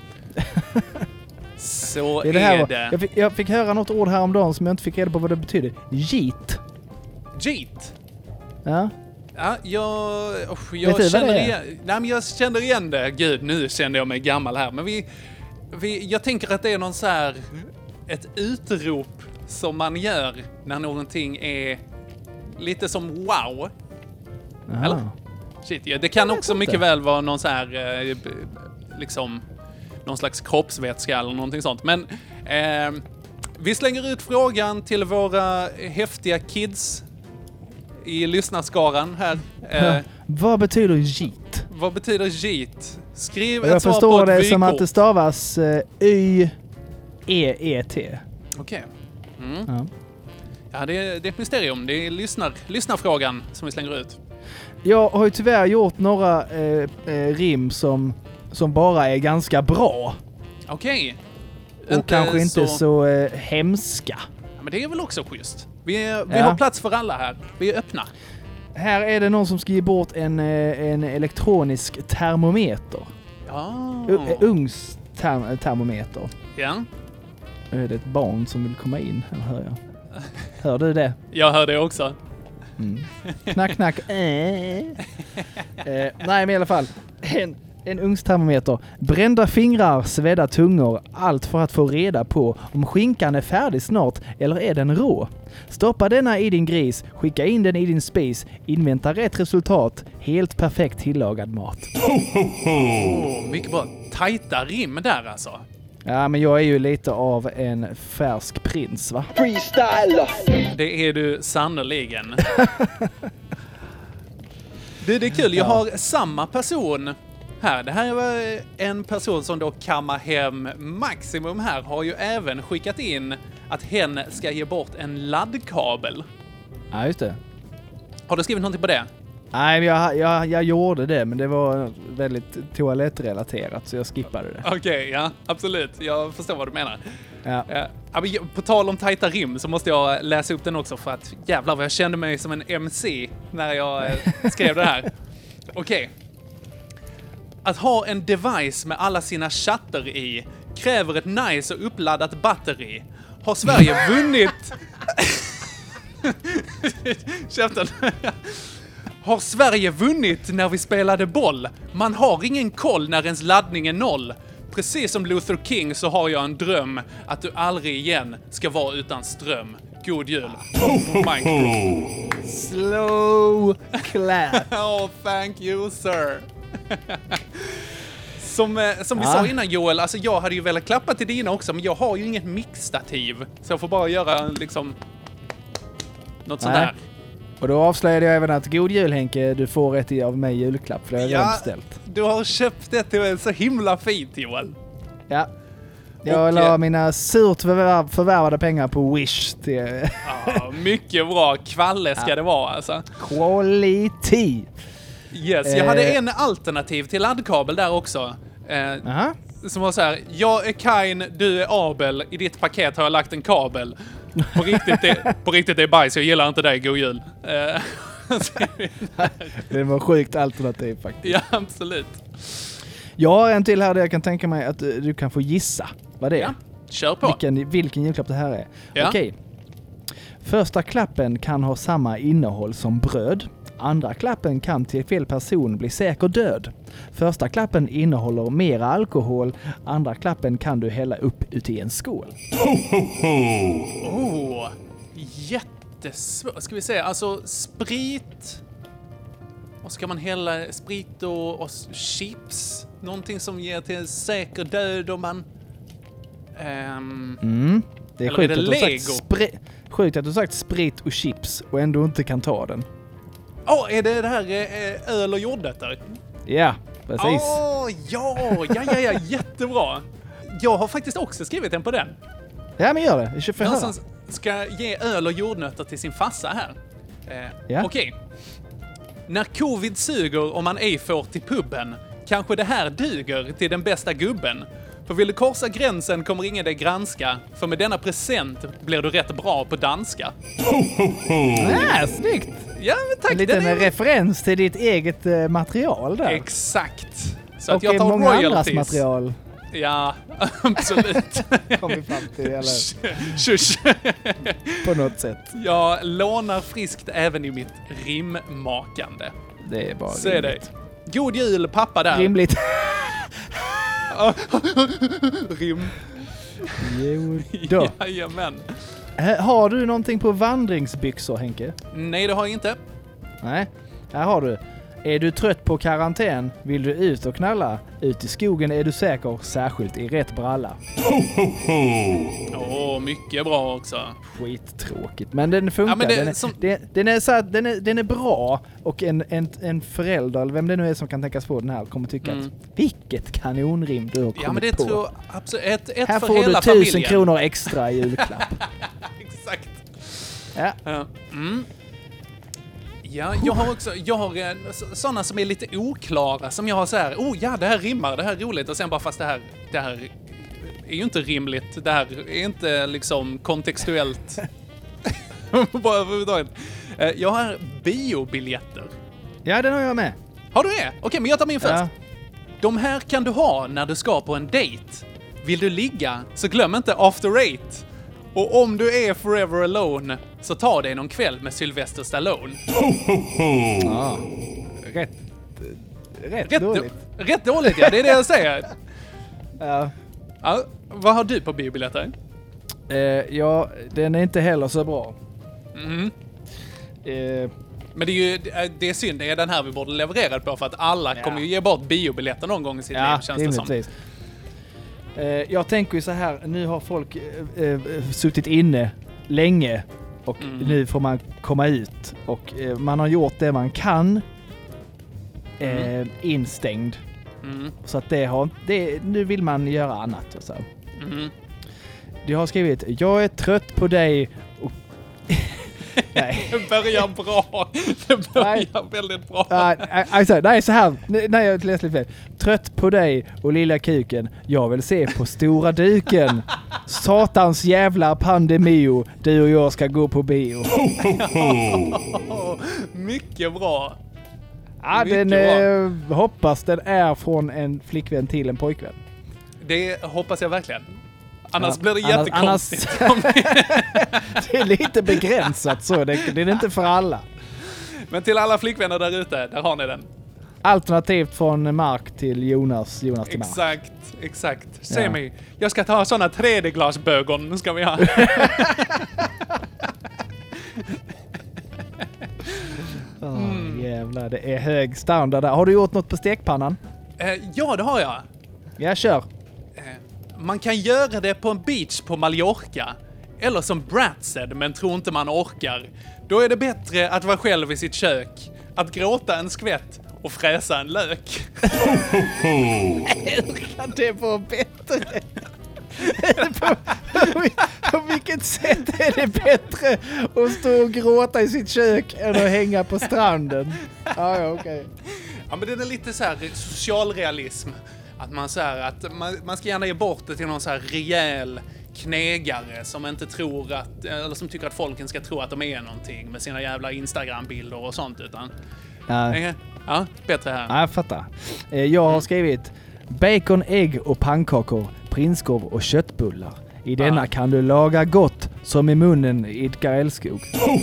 [SPEAKER 3] Så
[SPEAKER 4] Det är det här,
[SPEAKER 3] är
[SPEAKER 4] var-
[SPEAKER 3] det.
[SPEAKER 4] jag, fick, jag fick höra något ord häromdagen som jag inte fick reda på vad det betyder. Jeet.
[SPEAKER 3] Jeet.
[SPEAKER 4] Ja.
[SPEAKER 3] Ja, jag, usch, jag
[SPEAKER 4] Vet du vad
[SPEAKER 3] känner
[SPEAKER 4] det är?
[SPEAKER 3] igen, nej, men jag känner igen det. Gud, nu kände jag mig gammal här. Men vi, vi, jag tänker att det är någon så här, ett utrop som man gör när någonting är lite som wow.
[SPEAKER 4] Aha.
[SPEAKER 3] Eller? Shit, ja, det kan
[SPEAKER 4] vet
[SPEAKER 3] också
[SPEAKER 4] inte.
[SPEAKER 3] mycket väl vara någon så här, eh, b- liksom, någon slags kroppsvätska eller någonting sånt. Men eh, vi slänger ut frågan till våra häftiga kids i lyssnarskaran här. Eh,
[SPEAKER 4] Ja. Vad betyder jeet?
[SPEAKER 3] Vad betyder jeet? Skriv
[SPEAKER 4] Jag
[SPEAKER 3] ett svar på
[SPEAKER 4] förstår
[SPEAKER 3] ett
[SPEAKER 4] det som
[SPEAKER 3] vykort.
[SPEAKER 4] att det stavas eh, Y E E T.
[SPEAKER 3] Okej. Mm.
[SPEAKER 4] Ja.
[SPEAKER 3] Ja, det är, det är ett mysterium. Det är lyssnar, lyssnarfrågan som vi slänger ut.
[SPEAKER 4] Jag har ju tyvärr gjort några eh, eh, rim som, som bara är ganska bra.
[SPEAKER 3] Okej.
[SPEAKER 4] Och kanske inte så, eh, hemska.
[SPEAKER 3] Ja, men det är väl också schysst. Vi, är, vi
[SPEAKER 4] Ja.
[SPEAKER 3] har plats för alla här. Vi är öppna.
[SPEAKER 4] Här är det någon som skriver bort en, eh, en elektronisk termometer.
[SPEAKER 3] Ja.
[SPEAKER 4] U- eh, Ugnstermometer.
[SPEAKER 3] Ja.
[SPEAKER 4] Är det ett barn som vill komma in? Eller hör jag? Hör du det?
[SPEAKER 3] Jag hör det också.
[SPEAKER 4] Mm. Knack, knack. Eh. Eh, nej, men i alla fall. En, en ugnstermometer. Brända fingrar, svedda tungor. Allt för att få reda på om skinkan är färdig snart eller är den rå. Stoppa denna i din gris. Skicka in den i din spis. Invänta rätt resultat. Helt perfekt tillagad mat.
[SPEAKER 3] Oh, mycket bra. Tajta rim där alltså.
[SPEAKER 4] Ja, men jag är ju lite av en färsk prins, va?
[SPEAKER 3] Det är du sannoliken. Du, det är kul. Jag
[SPEAKER 4] Ja.
[SPEAKER 3] har samma person Här, det här var en person som då kammar hem maximum här, har ju även skickat in att hen ska ge bort en laddkabel.
[SPEAKER 4] Ja, just det.
[SPEAKER 3] Har du skrivit någonting på det?
[SPEAKER 4] Nej, jag, jag, jag gjorde det, men det var väldigt toalettrelaterat så jag skippade det.
[SPEAKER 3] Okej, okay, ja, absolut. Jag förstår vad du menar.
[SPEAKER 4] Ja.
[SPEAKER 3] Ja, men på tal om tajta rim så måste jag läsa upp den också för att jävlar vad jag kände mig som en M C när jag skrev det här. Okej. Okay. Att ha en device med alla sina chatter i kräver ett nice och uppladdat batteri. Har Sverige vunnit... Käften. Har Sverige vunnit när vi spelade boll? Man har ingen koll när ens laddning är noll. Precis som Luther King så har jag en dröm att du aldrig igen ska vara utan ström. God jul.
[SPEAKER 4] Slow clap.
[SPEAKER 3] Oh, thank you, sir. Som, som vi
[SPEAKER 4] ja.
[SPEAKER 3] sa innan, Joel, alltså jag hade ju velat klappa till dina också, men jag har ju inget mixtativ. Så jag får bara göra liksom något sånt där.
[SPEAKER 4] Och då avslöjade jag även att god jul, Henke, du får ett av mig julklapp, för det har jag redan beställt.
[SPEAKER 3] Du har köpt det till så himla fint, Joel.
[SPEAKER 4] Ja. Jag och, la mina surt förvärv, förvärvade pengar på Wish till...
[SPEAKER 3] Ja, mycket bra. Kvalle ska ja. det vara, alltså.
[SPEAKER 4] Quality.
[SPEAKER 3] Yes, jag eh. hade en alternativ till laddkabel där också. Eh, som var så här: jag är Kain, du är Abel. I ditt paket har jag lagt en kabel. På riktigt är, på riktigt är bajs, jag gillar inte dig, god jul. Eh,
[SPEAKER 4] det var sjukt alternativ faktiskt.
[SPEAKER 3] Ja, absolut.
[SPEAKER 4] Jag har en till här där jag kan tänka mig att du kan få gissa vad det är.
[SPEAKER 3] Ja, kör på.
[SPEAKER 4] Vilken, vilken julklapp det här är.
[SPEAKER 3] Ja.
[SPEAKER 4] Okej. Första klappen kan ha samma innehåll som bröd. Andra klappen kan till fel person bli säker död. Första klappen innehåller mer alkohol. Andra klappen kan du hälla upp ut i en skål.
[SPEAKER 3] Oh, jättesvårt. Ska vi säga, alltså sprit. Och ska man hälla sprit och, och chips? Någonting som ger till en säker död om man... Um,
[SPEAKER 4] mm. Det är sjukt,
[SPEAKER 3] är det
[SPEAKER 4] att du
[SPEAKER 3] Lego?
[SPEAKER 4] Sagt spri- sjukt att du sagt sprit och chips och ändå inte kan ta den.
[SPEAKER 3] Åh, oh, är det det här eh, öl och jordnötter?
[SPEAKER 4] Ja, precis.
[SPEAKER 3] Åh, oh, ja, ja, ja, ja, jättebra. Jag har faktiskt också skrivit en på den.
[SPEAKER 4] Ja, men gör det. Jag köper
[SPEAKER 3] Någon som ska ge öl och jordnötter till sin farsa här. Eh,
[SPEAKER 4] ja.
[SPEAKER 3] Okej. Okay. När covid suger och man ej får till pubben, kanske det här duger till den bästa gubben. För vill du korsa gränsen kommer ingen dig granska, för med denna present blir du rätt bra på danska.
[SPEAKER 4] Ja, snyggt!
[SPEAKER 3] Ja, men tack.
[SPEAKER 4] En liten
[SPEAKER 3] är...
[SPEAKER 4] referens till ditt eget uh, material där.
[SPEAKER 3] Exakt. Så
[SPEAKER 4] och
[SPEAKER 3] att jag tar
[SPEAKER 4] många
[SPEAKER 3] royalties.
[SPEAKER 4] Andras material.
[SPEAKER 3] Ja, absolut.
[SPEAKER 4] Kom vi fram till, eller?
[SPEAKER 3] Shush.
[SPEAKER 4] På något sätt.
[SPEAKER 3] Jag lånar friskt även i mitt rimmakande.
[SPEAKER 4] Det är bara
[SPEAKER 3] Se rimligt. Det. God jul, pappa där.
[SPEAKER 4] Rimligt.
[SPEAKER 3] Rim.
[SPEAKER 4] Jo då.
[SPEAKER 3] Jajamän.
[SPEAKER 4] Har du någonting på vandringsbyxor, Henke?
[SPEAKER 3] Nej, det har jag inte.
[SPEAKER 4] Nej, här har du. Är du trött på karantän? Vill du ut och knalla? Ut i skogen är du säker, särskilt i rätt bralla.
[SPEAKER 3] Åh, oh, mycket bra också.
[SPEAKER 4] Skittråkigt, men den funkar. Ja, men det, den, är, som... den, den, är så att, den, är, den är bra och en, en, en förälder, eller vem det nu är som kan tänkas på den här, kommer tycka mm. att vilket kanonrim du har kommit på.
[SPEAKER 3] Ja, men det
[SPEAKER 4] på.
[SPEAKER 3] tror jag absolut. Ett, ett
[SPEAKER 4] här
[SPEAKER 3] för
[SPEAKER 4] får
[SPEAKER 3] hela
[SPEAKER 4] du tusen
[SPEAKER 3] familjen.
[SPEAKER 4] kronor extra i julklapp.
[SPEAKER 3] Exakt.
[SPEAKER 4] Ja.
[SPEAKER 3] Ja. Mm. Ja, jag har också, jag har eh, sådana som är lite oklara, som jag har så här, oh ja, det här rimmar, det här är roligt, och sen bara, fast det här, det här är ju inte rimligt, det här är inte liksom kontextuellt. Bara överhuvudtaget. Eh, jag har biobiljetter.
[SPEAKER 4] Ja, den har jag med.
[SPEAKER 3] Har du det? Okej, okay, men jag tar min först.
[SPEAKER 4] Ja.
[SPEAKER 3] De här kan du ha när du ska på en date. Vill du ligga, så glöm inte after eight. Och om du är forever alone, så ta dig någon kväll med Sylvester Stallone.
[SPEAKER 4] Ja. Rätt, rätt,
[SPEAKER 3] rätt
[SPEAKER 4] dåligt.
[SPEAKER 3] Då, rätt dåligt, ja. Det är det jag säger.
[SPEAKER 4] Ja.
[SPEAKER 3] Ja, vad har du på biobiljetter?
[SPEAKER 4] Eh, ja, den är inte heller så bra.
[SPEAKER 3] Mm.
[SPEAKER 4] Eh.
[SPEAKER 3] Men det är ju det är synd, det är den här vi borde leverera på, för att alla ja. kommer ju ge bort biobiljetter någon gång i sitt
[SPEAKER 4] ja,
[SPEAKER 3] liv, känns det som.
[SPEAKER 4] Eh, jag tänker ju så här, nu har folk eh, eh, suttit inne länge och mm. nu får man komma ut och eh, man har gjort det man kan eh, mm. instängd.
[SPEAKER 3] Mm.
[SPEAKER 4] Så att det har, det, nu vill man göra annat. Och så.
[SPEAKER 3] Mm.
[SPEAKER 4] Du har skrivit, jag är trött på dig och... Nej.
[SPEAKER 3] Det börjar bra. Det börjar
[SPEAKER 4] Nej.
[SPEAKER 3] väldigt bra.
[SPEAKER 4] Uh, alltså, nej, så här. Nej, jag läste lite fel. Trött på dig och lilla kuken. Jag vill se på stora duken. Satans jävla pandemio. Du och jag ska gå på bio.
[SPEAKER 3] Mycket bra.
[SPEAKER 4] Ja,
[SPEAKER 3] Mycket
[SPEAKER 4] den eh, hoppas den är från en flickvän till en pojkvän.
[SPEAKER 3] Det hoppas jag verkligen. Annars
[SPEAKER 4] Ja,
[SPEAKER 3] blir det
[SPEAKER 4] annars-
[SPEAKER 3] jättekonstigt.
[SPEAKER 4] Det är lite begränsat så. Det, det är inte för alla.
[SPEAKER 3] Men till alla flickvänner där ute, där har ni den.
[SPEAKER 4] Alternativt från Mark till Jonas. Jonas till Mark.
[SPEAKER 3] Exakt, exakt. Se
[SPEAKER 4] Ja.
[SPEAKER 3] mig. Jag ska ta såna tre D-glasbögon ska vi ha.
[SPEAKER 4] Åh, jävlar, det är hög standard där. Har du gjort något på stekpannan?
[SPEAKER 3] eh, ja, det har jag.
[SPEAKER 4] Jag kör.
[SPEAKER 3] Eh, man kan göra det på en beach på Mallorca. Eller som Bratsed, men tror inte man orkar. Då är det bättre att vara själv i sitt kök. Att gråta en skvätt och fräsa en lök.
[SPEAKER 4] Kan det vara bättre? på, på vilket sätt är det bättre att stå och gråta i sitt kök än att hänga på stranden? Ja, ja, okej.
[SPEAKER 3] Ja, men det är lite så här socialrealism. Att man så här, att man, man ska gärna ge bort det till någon så här rejäl knegare som inte tror att, eller som tycker att folken ska tro att de är någonting med sina jävla Instagram-bilder och sånt, utan
[SPEAKER 4] Ja,
[SPEAKER 3] eh, ja, bättre här.
[SPEAKER 4] ja, jag fattar. Eh, Jag har skrivit bacon, ägg och pannkakor, prinskorv och köttbullar. I denna
[SPEAKER 3] Ja.
[SPEAKER 4] kan du laga gott som i munnen idkar älskog.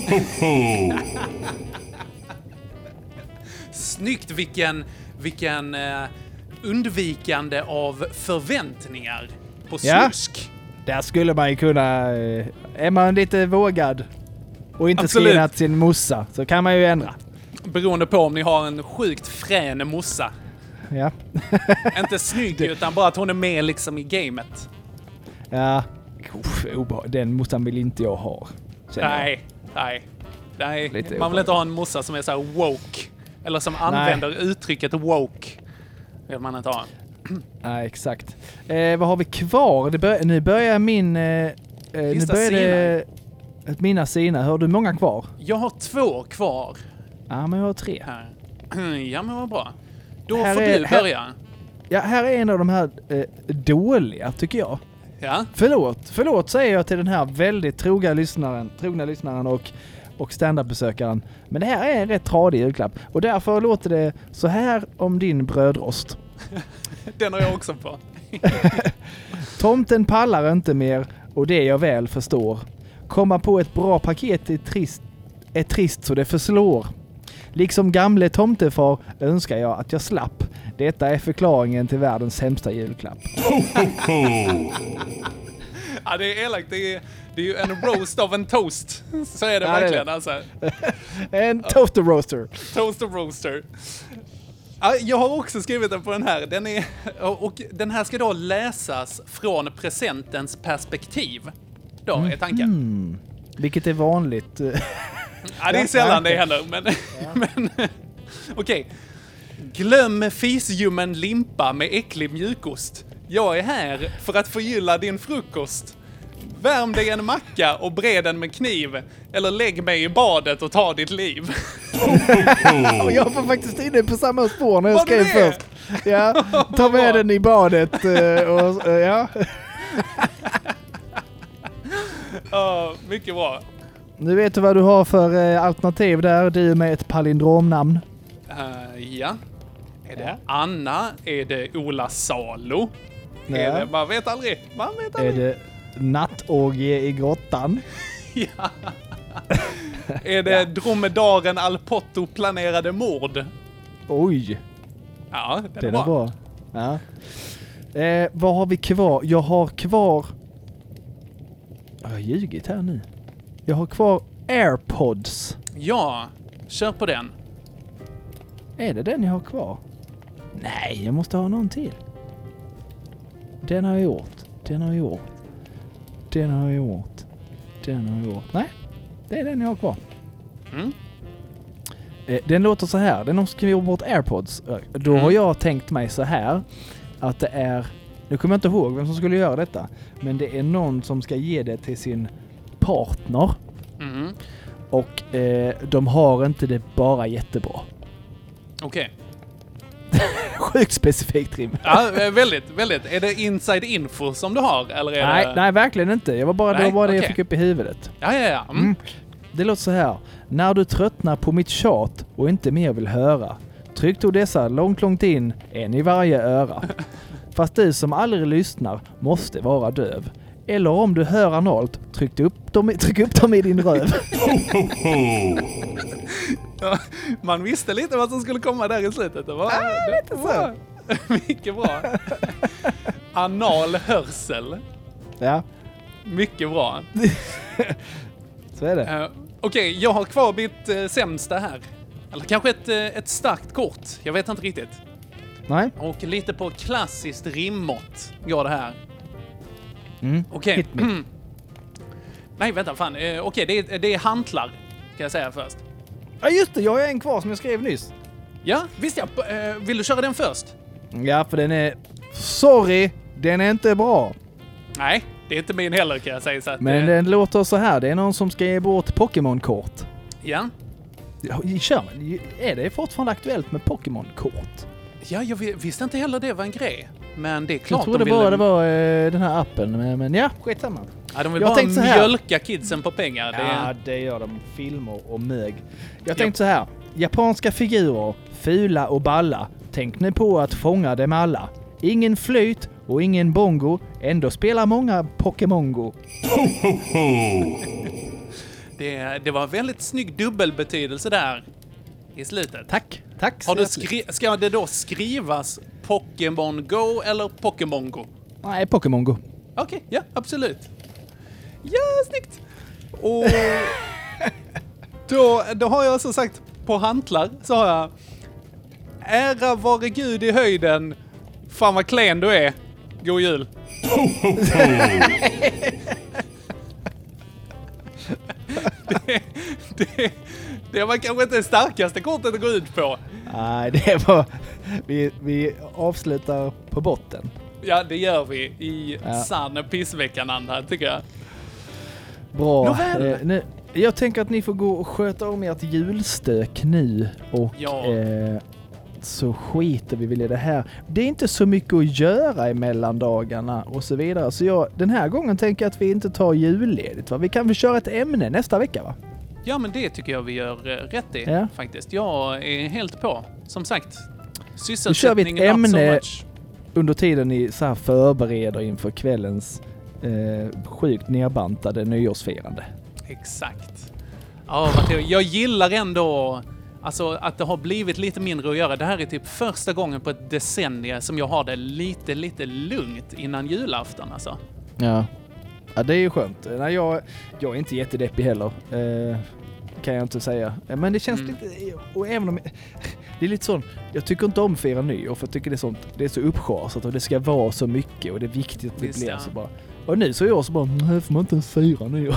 [SPEAKER 3] Snyggt, vilken, vilken eh, undvikande av förväntningar på
[SPEAKER 4] Ja.
[SPEAKER 3] slusk.
[SPEAKER 4] Där skulle man ju kunna... eh, Är man lite vågad och inte
[SPEAKER 3] Absolut.
[SPEAKER 4] skrivit sin mossa så kan man ju ändra.
[SPEAKER 3] Beroende på om ni har en sjukt frän mossa.
[SPEAKER 4] Ja.
[SPEAKER 3] Inte snygg, utan bara att hon är med liksom i gamet.
[SPEAKER 4] Ja. Uff, obeha- den mossan vill inte jag ha. känner jag.
[SPEAKER 3] Nej, nej. Nej,
[SPEAKER 4] Lite
[SPEAKER 3] man vill inte ha en mossa som är så här woke. Eller som använder uttrycket woke. Vill man inte ha.
[SPEAKER 4] Nej, exakt. Eh, vad har vi kvar? Det bör- nu börjar min... Eh, eh, nu
[SPEAKER 3] Sista
[SPEAKER 4] börjar det... Mina sina. Har du många kvar?
[SPEAKER 3] Jag har två kvar
[SPEAKER 4] Ja, men jag har tre.
[SPEAKER 3] här. Ja, men vad bra. Då
[SPEAKER 4] Här
[SPEAKER 3] får
[SPEAKER 4] är-
[SPEAKER 3] du
[SPEAKER 4] här-
[SPEAKER 3] börja.
[SPEAKER 4] Ja, här är en av de här eh, dåliga, tycker jag.
[SPEAKER 3] Ja,
[SPEAKER 4] Förlåt. Förlåt säger jag till den här väldigt trogna lyssnaren, trogna lyssnaren och, och stand-up-besökaren. Men det här är en rätt tradig julklapp. Och därför låter det så här om din brödrost.
[SPEAKER 3] den har jag också på.
[SPEAKER 4] Tomten pallar inte mer och det jag väl förstår. Komma på ett bra paket är trist, är trist så det förslår. Liksom gamle tomtefar önskar jag att jag slapp. Detta är förklaringen till världens sämsta julklapp.
[SPEAKER 3] Ja, det är elakt. Det är, det är ju en roast av en toast. Så är det
[SPEAKER 4] Ja, det är
[SPEAKER 3] verkligen
[SPEAKER 4] det.
[SPEAKER 3] alltså.
[SPEAKER 4] En toaster roaster.
[SPEAKER 3] Toaster roaster. Ja, jag har också skrivit den på den här. Den är, och den här ska då läsas från presentens perspektiv. Då är tanken.
[SPEAKER 4] Mm. Vilket är vanligt.
[SPEAKER 3] Ja, det är sällan det händer, men... men okej. Glöm fisljummen limpa med äcklig mjukost. Jag är här för att förgylla din frukost. Värm dig en macka och bred den med kniv. Eller lägg mig i badet och ta ditt liv.
[SPEAKER 4] Och jag var faktiskt inne på samma spår när jag
[SPEAKER 3] Var
[SPEAKER 4] skrev
[SPEAKER 3] du det?
[SPEAKER 4] först. Ja, ta med den i badet. eh, och, eh, ja.
[SPEAKER 3] Ja, mycket bra.
[SPEAKER 4] Nu vet du vad du har för eh, alternativ där. Du med ett palindromnamn.
[SPEAKER 3] Uh, ja. Är det Anna? Är det Ola Salo?
[SPEAKER 4] Ja.
[SPEAKER 3] Är det, man vet aldrig. Man vet
[SPEAKER 4] Är
[SPEAKER 3] aldrig.
[SPEAKER 4] det nattorgie i grottan?
[SPEAKER 3] Ja. Är det dromedaren Alpotto planerade mord?
[SPEAKER 4] Oj,
[SPEAKER 3] Ja, den
[SPEAKER 4] det
[SPEAKER 3] är
[SPEAKER 4] är
[SPEAKER 3] bra.
[SPEAKER 4] bra. Ja. Eh, vad har vi kvar? Jag har kvar... Jag har ljugit här nu. Jag har kvar AirPods.
[SPEAKER 3] Ja, kör på den.
[SPEAKER 4] Är det den jag har kvar? Nej, jag måste ha någon till. Den har jag gjort. Den har jag gjort. Den har jag gjort. Den har jag gjort. Nej, det är den jag har kvar.
[SPEAKER 3] Mm.
[SPEAKER 4] Eh, den låter så här. Den ska vi jobba bort AirPods. Då
[SPEAKER 3] Mm.
[SPEAKER 4] har jag tänkt mig så här. Att det är... Nu kommer jag inte ihåg vem som skulle göra detta. Men det är någon som ska ge det till sin partner.
[SPEAKER 3] Mm.
[SPEAKER 4] Och eh, de har inte det bara jättebra.
[SPEAKER 3] Okej.
[SPEAKER 4] Sjukt specifikt rim.
[SPEAKER 3] Ja, eh, väldigt, väldigt. Är det inside info som du har? Eller är
[SPEAKER 4] Nej,
[SPEAKER 3] det...
[SPEAKER 4] nej, verkligen inte. Jag var bara, det
[SPEAKER 3] Nej,
[SPEAKER 4] var bara det jag
[SPEAKER 3] okej.
[SPEAKER 4] fick upp i huvudet.
[SPEAKER 3] Ja, ja, ja. Mm.
[SPEAKER 4] Mm. Det låter så här. När du tröttnar på mitt tjat och inte mer vill höra. Tryck då dessa långt, långt in, en i varje öra. Fast du som aldrig lyssnar måste vara döv. Eller om du hör analt, tryck upp dem, tryck upp dem i din röv.
[SPEAKER 3] Ja, man visste lite vad som skulle komma där i slutet. Det var
[SPEAKER 4] Ah,
[SPEAKER 3] det
[SPEAKER 4] lite så.
[SPEAKER 3] var mycket bra. Anal hörsel.
[SPEAKER 4] Ja,
[SPEAKER 3] Mycket bra.
[SPEAKER 4] så är det.
[SPEAKER 3] Uh, Okej, jag har kvar mitt uh, sämsta här. Eller kanske ett, uh, ett starkt kort. Jag vet inte riktigt.
[SPEAKER 4] Nej?
[SPEAKER 3] Och lite på klassiskt rimmått går det här.
[SPEAKER 4] Mm.
[SPEAKER 3] Okej.
[SPEAKER 4] Hit me.
[SPEAKER 3] Nej, vänta, fan. Uh, Okej, det, är- det är hantlar. Kan jag säga först.
[SPEAKER 4] Ja just det, jag har en kvar som jag skrev nyss.
[SPEAKER 3] Ja, visst ja. Uh, vill du köra den först?
[SPEAKER 4] Ja, för den är... Sorry, den är inte bra.
[SPEAKER 3] Nej, det är inte min heller kan jag säga. Så att,
[SPEAKER 4] Men
[SPEAKER 3] uh,
[SPEAKER 4] den låter så här. Det är någon som ska ge bort Pokémon-kort.
[SPEAKER 3] Ja.
[SPEAKER 4] Ja, kör man. Är det fortfarande aktuellt med Pokémon-kort?
[SPEAKER 3] Ja, jag vi- visste inte heller det var en grej. Men det är klart
[SPEAKER 4] Jag trodde
[SPEAKER 3] de vill...
[SPEAKER 4] bara det var eh, den här appen. Men, men ja, skitsamma.
[SPEAKER 3] Ja, de vill
[SPEAKER 4] Jag
[SPEAKER 3] bara
[SPEAKER 4] tänkte så här.
[SPEAKER 3] mjölka kidsen på pengar. Det
[SPEAKER 4] Ja,
[SPEAKER 3] är...
[SPEAKER 4] det gör de. Filmer och mög. Jag tänkte så här. Japanska figurer, fula och balla. Tänk nu på att fånga dem alla. Ingen flöjt och ingen bongo. Ändå spelar många Pokémongo.
[SPEAKER 3] Det, det var väldigt snygg dubbelbetydelse där i slutet.
[SPEAKER 4] Tack. Tack.
[SPEAKER 3] Har du
[SPEAKER 4] så
[SPEAKER 3] skri- ska det då skrivas Pokémon Go eller Pokémon Go?
[SPEAKER 4] Nej, Pokémongo.
[SPEAKER 3] Okej, ja, absolut. Ja, snyggt! Och då, då har jag som sagt på hantlar så har jag ära vare Gud i höjden. Fan vad klen du är. God jul. det, det, det var kanske inte det starkaste kortet att gå ut på.
[SPEAKER 4] Nej, det var... Vi, vi avslutar på botten.
[SPEAKER 3] Ja, det gör vi i
[SPEAKER 4] Ja.
[SPEAKER 3] sann pissveckan-anda, tycker jag.
[SPEAKER 4] Bra.
[SPEAKER 3] Nåväl.
[SPEAKER 4] Eh, nu, jag tänker att ni får gå och sköta om ert julstök nu. Och
[SPEAKER 3] Ja.
[SPEAKER 4] eh, så skiter vi väl i det här. Det är inte så mycket att göra i mellandagarna och så vidare. Så jag, den här gången tänker jag att vi inte tar julledigt. Va? Vi kan väl köra ett ämne nästa vecka va?
[SPEAKER 3] Ja, men det tycker jag vi gör eh, rätt i,
[SPEAKER 4] Ja.
[SPEAKER 3] faktiskt. Jag är helt på. Som sagt,
[SPEAKER 4] Då kör vi ett
[SPEAKER 3] sysselsättning not so
[SPEAKER 4] ämne
[SPEAKER 3] much.
[SPEAKER 4] under tiden ni så här förbereder inför kvällens eh, sjukt nerbantade nyårsfirande.
[SPEAKER 3] Exakt. Ja, vad trevligt. Jag gillar ändå alltså, att det har blivit lite mindre att göra. Det här är typ första gången på ett decennium som jag har det lite, lite lugnt innan julafton. Alltså.
[SPEAKER 4] Ja. Ja, det är ju skönt. Nej, jag, jag är inte jättedeppig heller. Eh, kan jag inte säga. Eh, Men det känns
[SPEAKER 3] Mm.
[SPEAKER 4] lite... Och även om... Det är lite sån... Jag tycker inte om att fira nyår för jag tycker det är sånt... Det är så uppscharsat och det ska vara så mycket och det är viktigt att det
[SPEAKER 3] Visst,
[SPEAKER 4] blir
[SPEAKER 3] ja.
[SPEAKER 4] så bara... Och nu så är jag så bara... Nej, får man inte ens fira nyår.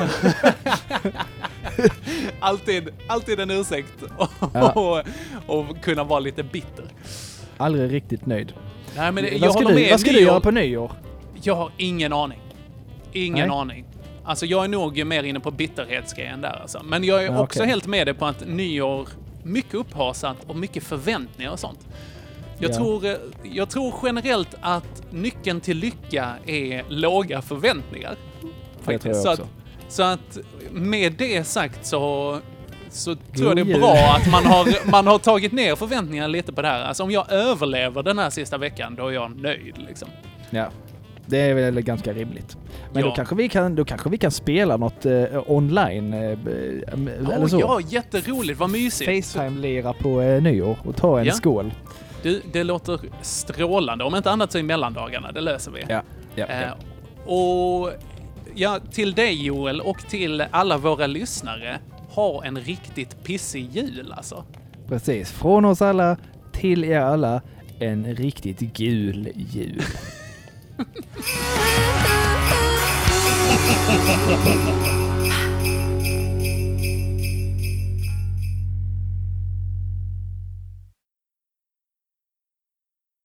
[SPEAKER 3] alltid, alltid en ursäkt och,
[SPEAKER 4] Ja.
[SPEAKER 3] och, och kunna vara lite bitter.
[SPEAKER 4] Aldrig riktigt nöjd.
[SPEAKER 3] Nej, men det, jag
[SPEAKER 4] vad ska,
[SPEAKER 3] håller
[SPEAKER 4] du,
[SPEAKER 3] med.
[SPEAKER 4] vad ska du
[SPEAKER 3] nyår-
[SPEAKER 4] göra på nyår?
[SPEAKER 3] Jag har ingen aning. Ingen
[SPEAKER 4] Nej.
[SPEAKER 3] aning. Alltså jag är nog mer inne på bitterhetsgrejen där alltså. Men jag är
[SPEAKER 4] Ja,
[SPEAKER 3] också
[SPEAKER 4] okej.
[SPEAKER 3] helt med dig på att nyår, mycket upphasat och mycket förväntningar och sånt. Jag,
[SPEAKER 4] Ja.
[SPEAKER 3] tror, eh, jag tror generellt att nyckeln till lycka är låga förväntningar.
[SPEAKER 4] Det tror jag
[SPEAKER 3] Så,
[SPEAKER 4] också.
[SPEAKER 3] att, så att med det sagt så, så tror jag det är
[SPEAKER 4] jul.
[SPEAKER 3] bra att man har, man har tagit ner förväntningarna lite på det här. Alltså om jag överlever den här sista veckan, då är jag nöjd liksom.
[SPEAKER 4] Ja. Det är väl ganska rimligt. Men
[SPEAKER 3] Ja.
[SPEAKER 4] då, kanske vi kan, då kanske vi kan spela något eh, online. Eh, eller
[SPEAKER 3] Oh,
[SPEAKER 4] så.
[SPEAKER 3] ja, jätteroligt. Vad mysigt.
[SPEAKER 4] Facetime-lera på eh, nyår och ta en
[SPEAKER 3] Ja.
[SPEAKER 4] skål.
[SPEAKER 3] Du, det låter strålande. Om inte annat så i mellandagarna. Det löser vi.
[SPEAKER 4] Ja, ja,
[SPEAKER 3] Eh,
[SPEAKER 4] ja.
[SPEAKER 3] och ja, till dig Joel och till alla våra lyssnare, ha en riktigt pissig jul alltså.
[SPEAKER 4] Precis. Från oss alla till er alla en riktigt gul jul.
[SPEAKER 2] Thank you.